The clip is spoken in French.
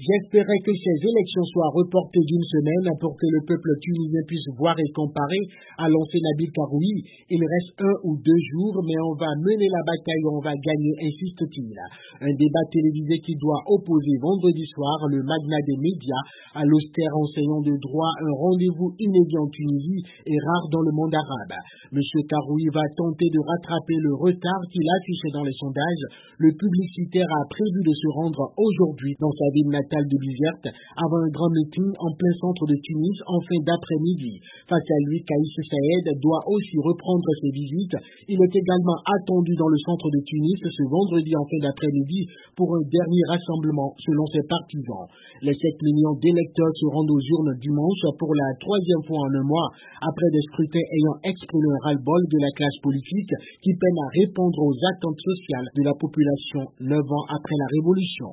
J'espérais que ces élections soient reportées d'une semaine pour que le peuple tunisien puisse voir et comparer, a lancé Nabil Karoui. Il reste 1 ou 2 jours, mais on va mener la bataille et on va gagner, insiste-t-il. Un débat télévisé qui doit opposer vendredi soir le magnat des médias à l'austère enseignant de droit, un rendez-vous inédit en Tunisie et rare dans le monde arabe. Monsieur Karoui va tenter de rattraper le retard qu'il affichait dans les sondages. Le publicitaire a prévu de se rendre aujourd'hui dans sa ville natale de Bizerte avant un grand meeting en plein centre de Tunis en fin d'après-midi. Face à lui, Kaïs Saïed doit aussi reprendre ses visites. Il est également attendu dans le centre de Tunis ce vendredi en fin d'après-midi pour un dernier rassemblement selon ses partisans. Les 7 millions d'électeurs se rendent aux urnes dimanche pour la 3e fois en un mois après des scrutins ayant exprimé un ras-le-bol de la classe politique qui peine à répondre aux attentes sociales de la population 9 ans après la Révolution.